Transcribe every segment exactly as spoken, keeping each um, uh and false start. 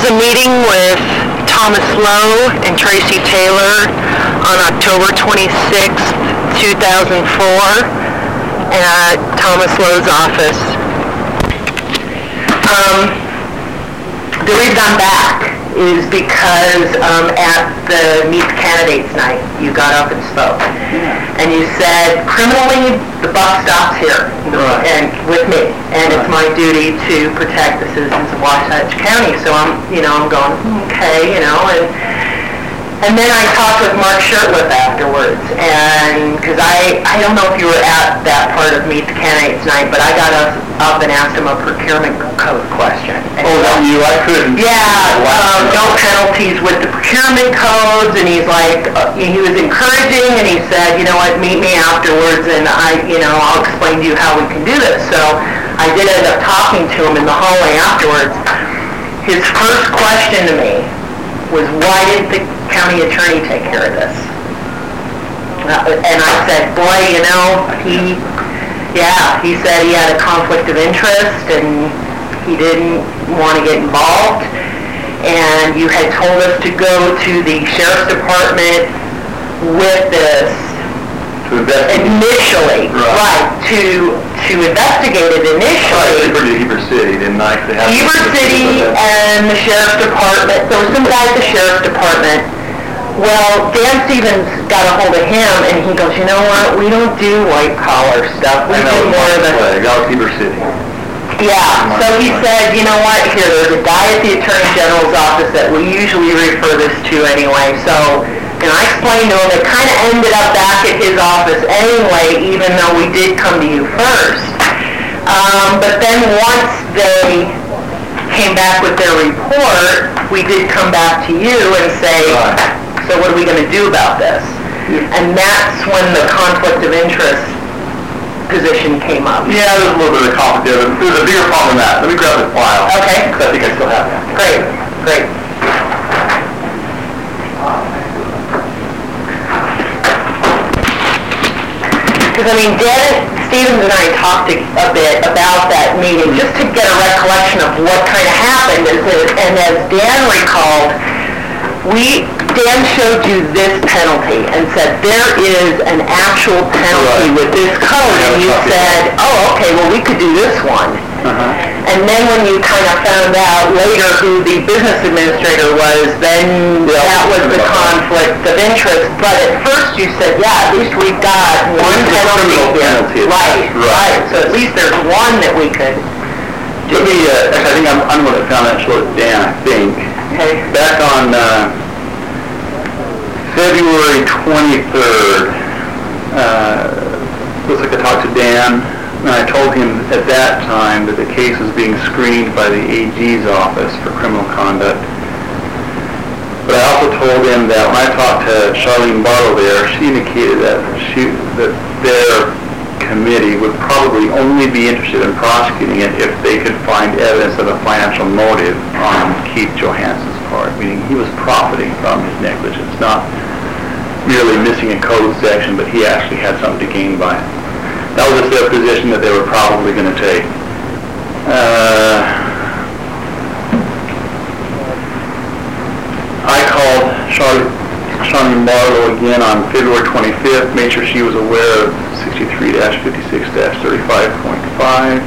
was a meeting with Thomas Lowe and Tracy Taylor on October twenty-sixth, two thousand four at Thomas Lowe's office. Um, the reason I'm back is because um, at the Meet the Candidates night, you got up and spoke. Yeah. And you said, criminally, the buck stops here, right. and with me, and right. it's my duty to protect the citizens of Wasatch County. So I'm, you know, I'm going, okay, you know, and and then I talked with Mark Shurtleff afterwards, and because I, I don't know if you were at that part of Meet the Candidates night, but I got up, up and asked him a procurement code question. And oh, that you? I couldn't. Yeah, um, no penalties with the procurement codes, and he's like, uh, he was encouraging, and he said, you know what, meet me afterwards, and I, you know, I'll explain to you how we can do this. So I did end up talking to him in the hallway afterwards. His first question to me was, why didn't the county attorney take care of this? Uh, and I said, boy, you know, he, yeah, he said he had a conflict of interest and he didn't want to get involved. And you had told us to go to the sheriff's department with this to investigate. initially, right. right, to to investigate it initially. Right, they Heber City, didn't I? Heber City and the sheriff's department. There was some guy at the sheriff's department. Well, Dan Stevens got a hold of him, and he goes, you know what? We don't do white collar stuff. We do more of the. That was Heber City. Yeah. So he said, you know what? Here, there's a guy at the Attorney General's office that we usually refer this to anyway. So. And I explained to him, it kind of ended up back at his office anyway, even though we did come to you first. Um, but then once they came back with their report, we did come back to you and say, so what are we going to do about this? And that's when the conflict of interest position came up. Yeah, there's a little bit of a conflict there. There's a bigger problem than that. Let me grab the file. Okay. Because I think I still have that. Great, great. Because, I mean, Dan Stevens and I talked a, a bit about that meeting just to get a recollection of what kind of happened. Is that, and as Dan recalled, we Dan showed you this penalty and said there is an actual penalty right. with this code, and you said, oh, okay, well, we could do this one. Uh-huh. And then when you kind of found out later who the business administrator was, then yeah, that was the conflict of interest. But at first you said, yeah, at least we've got one penalty here. Right, right. So at least there's one that we could do. Let me, uh, I think I'm, I'm going to found that short Dan, I think. Okay. Back on uh, February twenty-third, uh, looks like I talked to Dan. And I told him at that time that the case was being screened by the A G's office for criminal conduct. But I also told him that when I talked to Charlene Barlow there, she indicated that she, that their committee would probably only be interested in prosecuting it if they could find evidence of a financial motive on Keith Johansson's part, meaning he was profiting from his negligence, not merely missing a code section, but he actually had something to gain by it. That was their position that they were probably going to take. Uh, I called Charlotte, Charlene Barlow again on February twenty-fifth, made sure she was aware of sixty-three dash fifty-six dash thirty-five point five,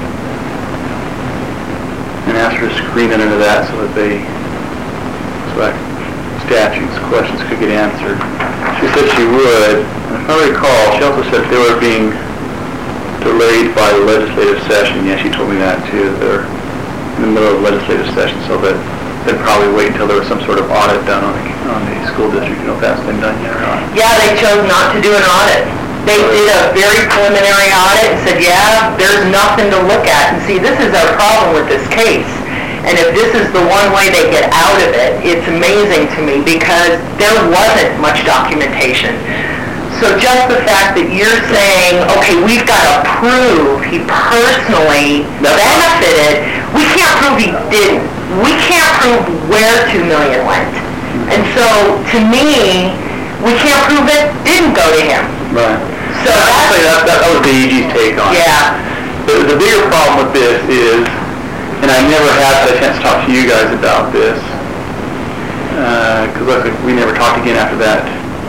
and asked her to screen it into that so that they, so that statutes, questions could get answered. She said she would. And if I recall, she also said they were being delayed by the legislative session. Yeah, she told me that too. They're in the middle of legislative session, so that they'd probably wait until there was some sort of audit done on the, on the school district. You know if that's been done yet or not? Yeah, they chose not to do an audit. They did a very preliminary audit and said, yeah, there's nothing to look at. And see, this is our problem with this case. And if this is the one way they get out of it, it's amazing to me because there wasn't much documentation. So just the fact that you're saying, okay, we've got to prove he personally benefited, we can't prove he didn't. We can't prove where two million went. And so, to me, we can't prove it didn't go to him. Right. So that's, that, that, that was the A G's take on it. Yeah. The, the bigger problem with this is, and I never had a chance to talk to you guys about this, because looks like we never talked again after that.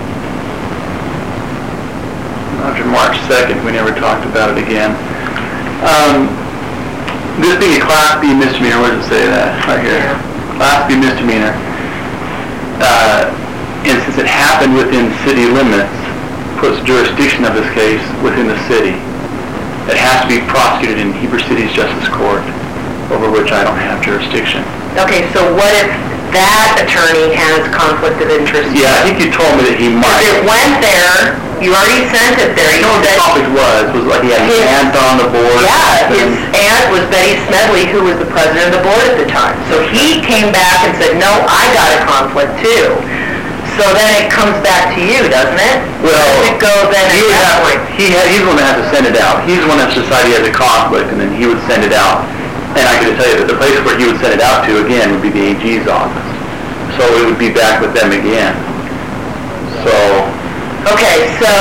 After March second, we never talked about it again. Um, this being a Class B misdemeanor, where does it say that? Right here. Yeah. Class B misdemeanor. Uh, and since it happened within city limits, puts jurisdiction of this case within the city. It has to be prosecuted in Heber City's Justice Court, over which I don't have jurisdiction. Okay, so what if that attorney has conflict of interest? Yeah, I think you told me that he might. If it went there, you already sent it there. You know what the topic was? Was like he had his aunt on the board? Yeah, his aunt was Betty Smedley, who was the president of the board at the time. So he came back and said, no, I got a conflict too. So then it comes back to you, doesn't it? Well, it go then he at would that have, point? He had, he's the one that has to send it out. He's the one that's decided he has a conflict, and then he would send it out. And I can tell you that the place where he would send it out to, again, would be the A G's office. So it would be back with them again. So... Okay, so...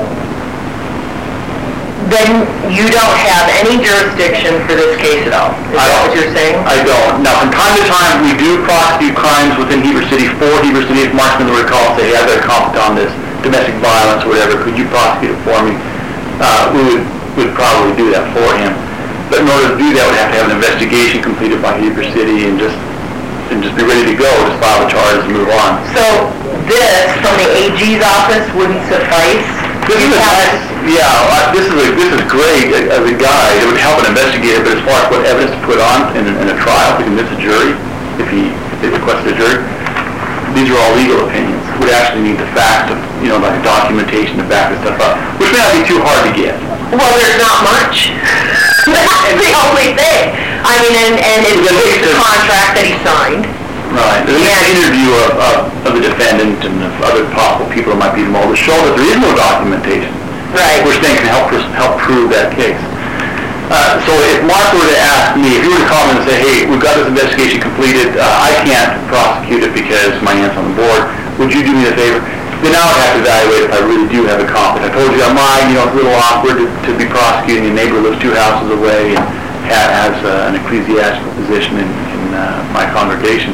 then you don't have any jurisdiction for this case at all. Is that what you're saying? I don't. Now, from time to time, we do prosecute crimes within Heber City for Heber City. If Marksman would call and say, hey, I've got a conflict on this, domestic violence or whatever, could you prosecute it for me? Uh, we would would probably do that for him. But in order to do that, we'd have to have an investigation completed by Heber City and just and just be ready to go, just file the charges and move on. So this, from the A G's office, wouldn't suffice? This is a nice, yeah, uh, this is a, this is great as a guide. It would help an investigator, but as far as what evidence to put on in, in a trial to convince a jury, if he if they requested a jury, these are all legal opinions. We actually need the facts of, you know, like documentation to back this stuff up, which may not be too hard to get. Well, there's not much. That's the only thing. I mean, and, and it's the contract that he signed. Right. There's an interview of, of, of the defendant and of other possible people who might be involved to show that there is no documentation. Right. Which then can help help prove that case. Uh, so if Mark were to ask me, if you were to call me and say, hey, we've got this investigation completed, uh, I can't prosecute it because my aunt's on the board, would you do me a favor? Then I would have to evaluate if I really do have a conflict. I told you I'm mine, you know, it's a little awkward to, to be prosecuting a neighbor who lives two houses away and has uh, an ecclesiastical position in, in uh, my congregation.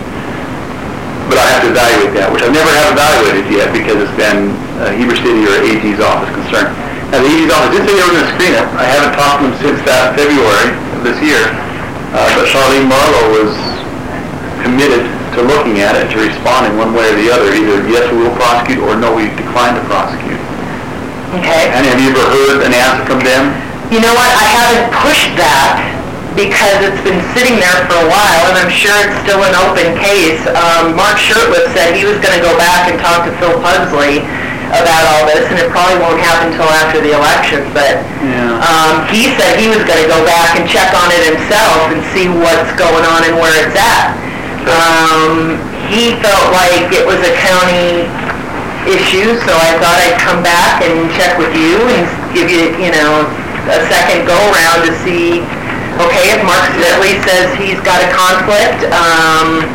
But I have to evaluate that, which I've never have evaluated yet because it's been uh, Heber City or A G's office concern. Now the A G's office did say they were going to screen it. I haven't talked to them since that February of this year, uh, but Charlene Marlowe was committed to looking at it, to responding one way or the other, either yes, we will prosecute, or no, we decline to prosecute. Okay. And have you ever heard an answer from them? You know what, I haven't pushed that because it's been sitting there for a while, and I'm sure it's still an open case. Um, Mark Shurtleff said he was going to go back and talk to Phil Pugsley about all this, and it probably won't happen until after the election, but yeah. um, he said he was going to go back and check on it himself and see what's going on and where it's at. Um, he felt like it was a county issue, so I thought I'd come back and check with you and give you, you know, a second go-around to see, okay, if Mark Smedley says he's got a conflict, um,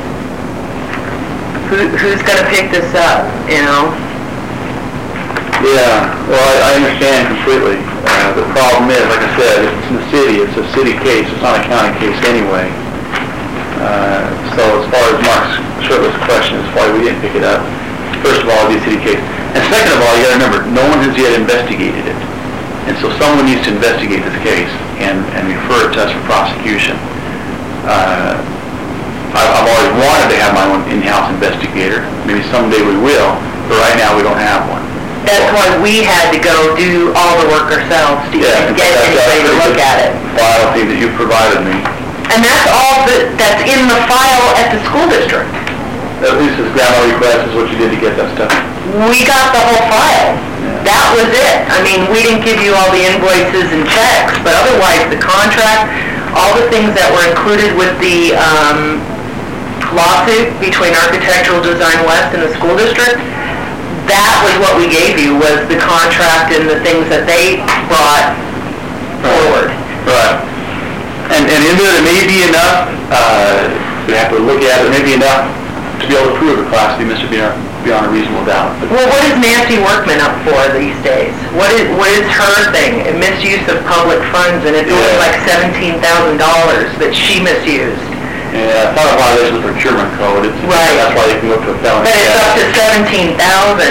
who, who's going to pick this up, you know? Yeah, well, I, I understand completely. Uh, the problem is, like I said, it's in the city, it's a city case, it's not a county case anyway. Uh, so as far as Mark's Shurtleff's question, as far as we didn't pick it up, first of all, it'd be a city case. And second of all, you got to remember, no one has yet investigated it. And so someone needs to investigate this case and, and refer it to us for prosecution. Uh, I, I've always wanted to have my own in-house investigator. Maybe someday we will, but right now we don't have one. That's why we had to go do all the work ourselves to yeah, even get anybody to look at it. File fee that you provided me. And that's all that, that's in the file at the school district. At least this grandma request is what you did to get that stuff. We got the whole file. Yeah. That was it. I mean, we didn't give you all the invoices and checks, but otherwise the contract, all the things that were included with the um, lawsuit between Architectural Design West and the school district, that was what we gave you, was the contract and the things that they brought forward. Right. And, and in there, there may be enough, uh, we have to look at it, there may be enough to be able to prove a Class B misdemeanor beyond a reasonable doubt. But well, what is Nancy Workman up for these days? What is what is her thing? A misuse of public funds, and it's yeah. only like seventeen thousand dollars that she misused. Yeah, I thought a lot of this is the procurement code. It's, right. That's why you can go to a felony. But it's up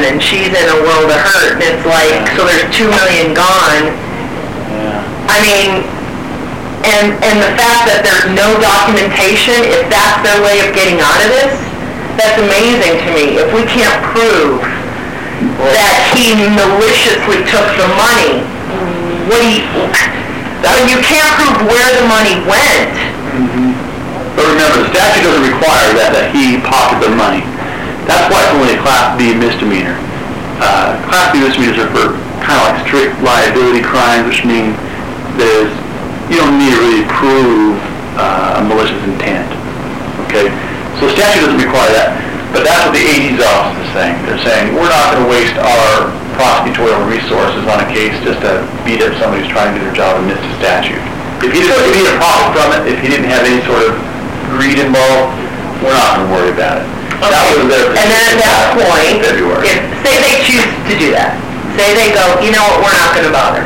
and she's in a world of hurt, and it's like, so there's two million gone. Yeah. I mean, and and the fact that there's no documentation, if that's their way of getting out of this, that's amazing to me. If we can't prove that he maliciously took the money, what do you, when you can't prove where the money went. Mm-hmm. But remember, the statute doesn't require that, that he pocketed the money. That's why it's only a Class B misdemeanor. Uh, Class B misdemeanors are for kind of like strict liability crimes, which mean there's, you don't need to really prove uh, a malicious intent. Okay? So the statute doesn't require that. But that's what the A G's office is saying. They're saying, we're not going to waste our prosecutorial resources on a case just to beat up somebody who's trying to do their job and missed a statute. If he didn't, if he didn't profit from it, if he didn't have any sort of greed involved, we're not going to worry about it. Okay. That was their and then at that point, February. If, say they choose to do that, say they go, you know what, we're not going to bother,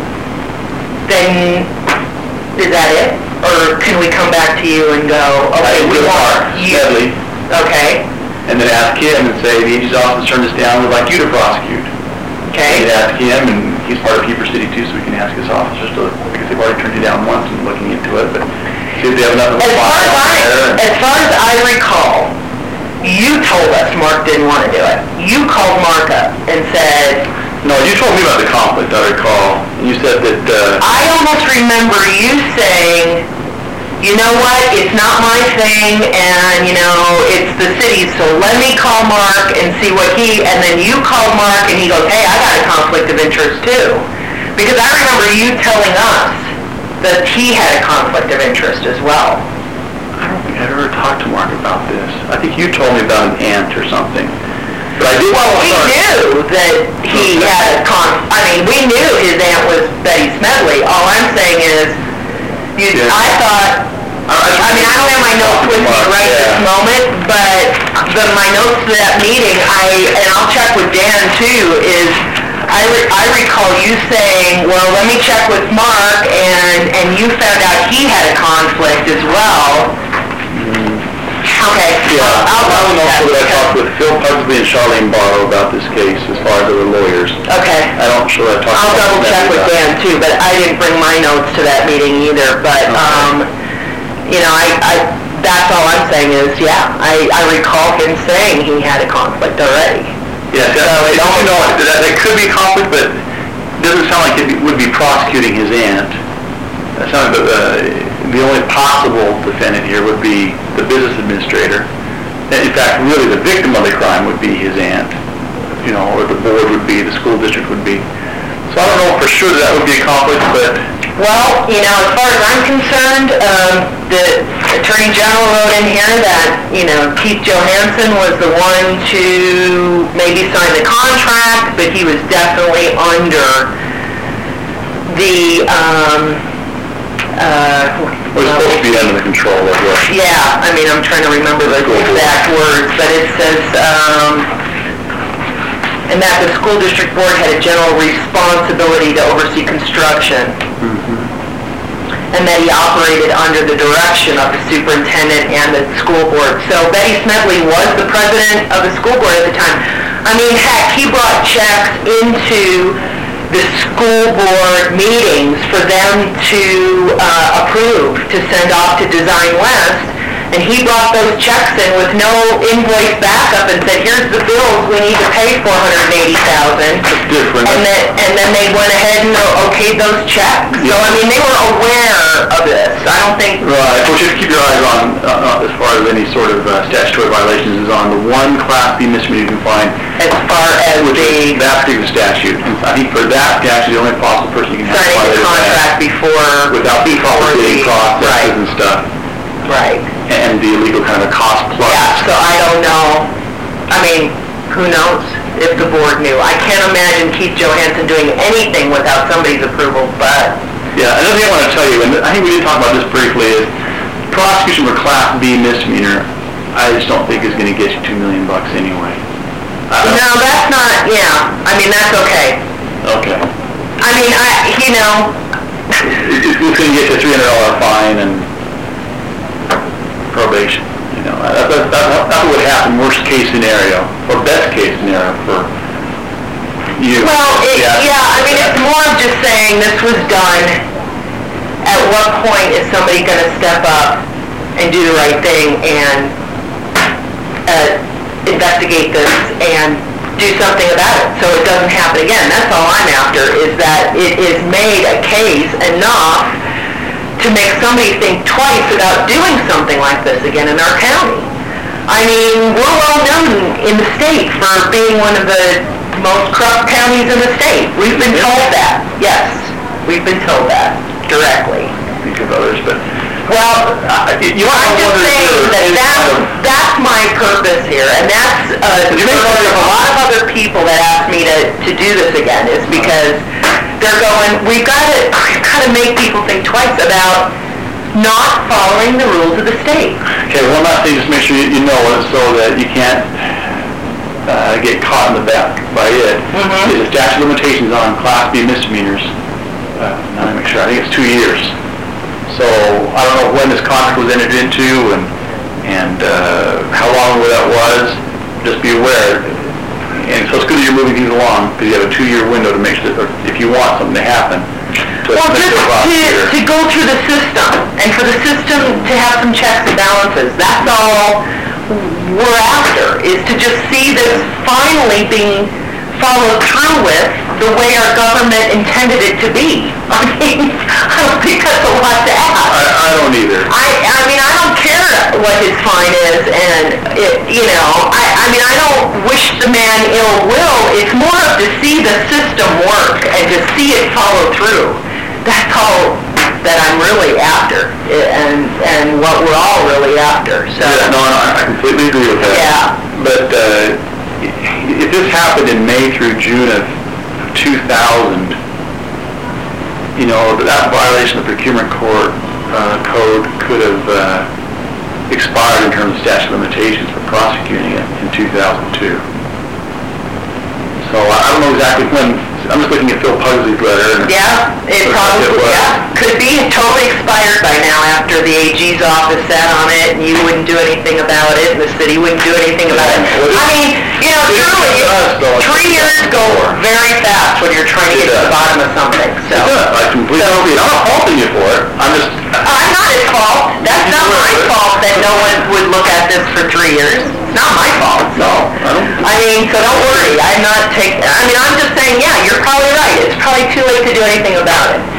then is that it? Or can we come back to you and go, okay, we want you, Steadily. okay, and then ask him and say, the A G's office turned this down, we'd like you to prosecute. okay, We'd ask him, and he's part of Heber City too, so we can ask his officers to, because they've already turned you down once and looking into it, but see if they have enough of a as far as file I, there. as far as I recall, you told us Mark didn't want to do it. You called Mark up and said, No, you told me about the conflict, I recall. You said that, uh... I almost remember you saying, you know what, it's not my thing, and, you know, it's the city's, so let me call Mark and see what he, and then you called Mark, and he goes, hey, I got a conflict of interest, too. Because I remember you telling us that he had a conflict of interest as well. I don't think I've ever talked to Mark about this. I think you told me about an aunt or something. But I did... Well, we knew that he had a con, I mean, we knew his aunt was Betty Smedley. All I'm saying is, you, Yeah. I thought, I mean, I don't have my notes with me right Yeah. this moment, but the, my notes to that meeting, I, and I'll check with Dan too, is I, re, I recall you saying, well, let me check with Mark, and, and you found out he had a conflict as well. Okay. Yeah, I'll, I I'll was also that I check. talked with Phil Pugsley and Charlene Barrow about this case as far as other lawyers. Okay. I don't sure I talked I'll about double check with that. Dan too, but I didn't bring my notes to that meeting either, but, Okay. um, you know, I, I, that's all I'm saying is, yeah, I, I recall him saying he had a conflict already. Yeah, that, So it it, you know, almost- that, that could be a conflict, but it doesn't sound like it would be prosecuting his aunt. That sounds, uh, the only possible defendant here would be the business administrator. And in fact, really, the victim of the crime would be his aunt, you know, or the board would be, the school district would be. So I don't know for sure that, that would be a conflict, but... Well, you know, as far as I'm concerned, um, the Attorney General wrote in here that, you know, Keith Johansson was the one to maybe sign the contract, but he was definitely under the, um, uh... It was supposed to be under the control of the... Yeah, I mean, I'm trying to remember the exact words, but it says, um, and that the school district board had a general responsibility to oversee construction. Mm-hmm. And that he operated under the direction of the superintendent and the school board. So Betty Smedley was the president of the school board at the time. I mean, heck, he brought checks into the school board meetings for them to uh, approve, to send off to Design West, and he brought those checks in with no invoice backup and said, here's the bills, we need to pay four hundred eighty thousand dollars. That's different. And then, and then they went ahead and okayed those checks. So, I mean, they were aware of this. I don't think... Right, what you have to keep your eyes on, uh, as far as any sort of uh, statutory violations, is on the one Class B misdemeanor you can find, As far as which the is that particular statute. And I think for that statute, the only possible person you can have signing the violated contract that before... without the before proper bidding the- processes Right, and stuff, right. and the illegal kind of a cost plus. Yeah, so I don't know. I mean, who knows if the board knew. I can't imagine Keith Johansson doing anything without somebody's approval, but... Yeah, another thing I want to tell you, and I think we did talk about this briefly, is prosecution for Class B misdemeanor, I just don't think is going to get you two million bucks anyway. I don't- No, that's not, yeah, I mean, that's okay. Okay. I mean, I, you know, It- It's going to get you a three hundred dollar fine and probation, you know. That, that, that, that would happen, worst case scenario, or best case scenario for you. Well, it, yeah, I mean, it's more of just saying this was done. At what point is somebody going to step up and do the right thing and uh, investigate this and do something about it so it doesn't happen again? That's all I'm after, is that it is made a case enough to make somebody think twice about doing something like this again in our county. I mean, we're well known in the state for being one of the most corrupt counties in the state. We've been told that. Yes, we've been told that directly. Think of others, but well, uh, you want I'm to just saying that that's, that's my purpose here, and that's uh, the purpose of a lot of other people that ask me to, to do this again, is because they're going, we've got to, we've got to make people think twice about not following the rules of the state. Okay, one last thing, just make sure you, you know it so that you can't uh, get caught in the back by it. Mm-hmm. The statute of limitations on Class B misdemeanors, uh, now let me make sure, I think it's two years. So I don't know when this contract was entered into and and uh, how long ago that was. Just be aware. And so it's good that you're moving things along because you have a two-year window to make sure that if you want something to happen. To well, just to, to go through the system and for the system to have some checks and balances. That's all we're after, is to just see this finally being followed through with the way our government intended it to be. I mean, I don't think that's a lot to ask. I, I don't either. I, I mean, I don't care what his fine is, and, it, you know, I, I mean, I don't wish the man ill will. It's more of to see the system work and to see it follow through. That's all that I'm really after, and and what we're all really after. So. Yeah, no, no, I completely agree with that. Yeah. But uh, if this happened in May through June of two thousand, you know, that violation of procurement court uh, code could have uh, expired in terms of statute of limitations for prosecuting it in two thousand two. So I don't know exactly when. I'm just looking at Phil Pugsley's letter. And yeah, it probably, it yeah, could be totally expired by now after the A G's office sat on it and you wouldn't do anything about it and the city wouldn't do anything about it. Well, I mean, you know, truly, it, three years go very fast when you're trying to get to the bottom of something. So. It does. I completely so, agree. I'm not faulting you for it. I'm just... I'm not his fault. That's not my fault that no one would look at this for three years. It's not my fault. No, I don't... I mean, so don't worry. I'm not taking... I mean, I'm just saying, yeah, you're probably right. It's probably too late to do anything about it.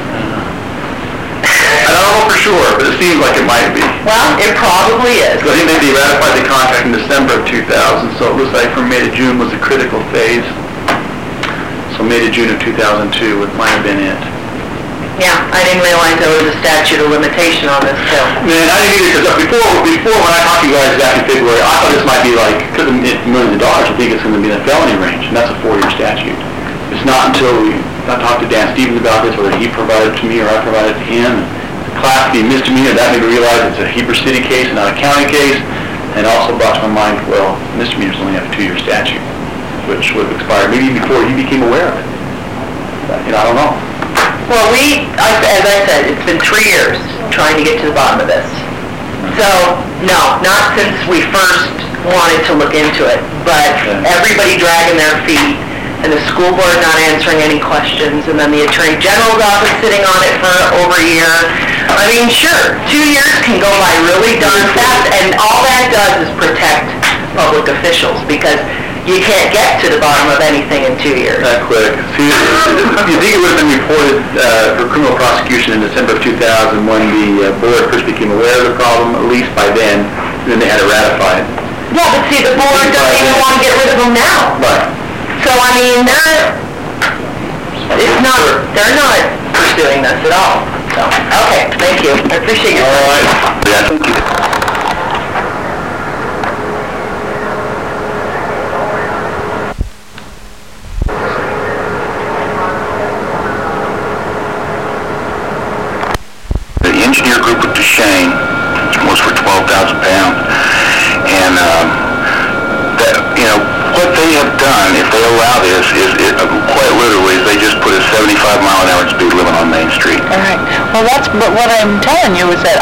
I don't know for sure, but it seems like it might be. Well, it probably is. I think they ratified the contract in December of two thousand, so it looks like from May to June was a critical phase. So May to June of two thousand two might have been it. Yeah, I didn't realize there was a statute of limitation on this too. Man, I didn't either, because before, before when I talked to you guys back in February, I thought this might be like, because of millions of dollars, I think it's going to be in the felony range, and that's a four-year statute. It's not until we, I talked to Dan Stevens about this, whether he provided it to me or I provided it to him. Class B misdemeanor, that made me realize it's a Heber City case and not a county case, and also brought to my mind, well, misdemeanors only have a two-year statute, which would have expired maybe before he became aware of it. You know, I don't know. Well, we, as I said, it's been three years trying to get to the bottom of this. So, no, not since we first wanted to look into it, but everybody dragging their feet, and the school board not answering any questions, and then the Attorney General's office sitting on it for over a year. I mean, sure, two years can go by really darn fast, and all that does is protect public officials, because you can't get to the bottom of anything in two years. That quick. See, you think it would have been reported uh, for criminal prosecution in December of two thousand when the uh, board first became aware of the problem, at least by then, and then they had to ratify it. Yeah, but see, the board doesn't even want to get rid of them now. Right. So, I mean, they're, it's not, they're not pursuing this at all. So, okay, thank you. I appreciate your time. All right. Yeah, thank you. Engineer group with Duchesne was for twelve thousand pounds, and um, that, you know, what they have done, if they allow this, is it, uh, quite literally, they just put a seventy-five mile an hour speed limit on Main Street. All right. Well, that's but what I'm telling you is that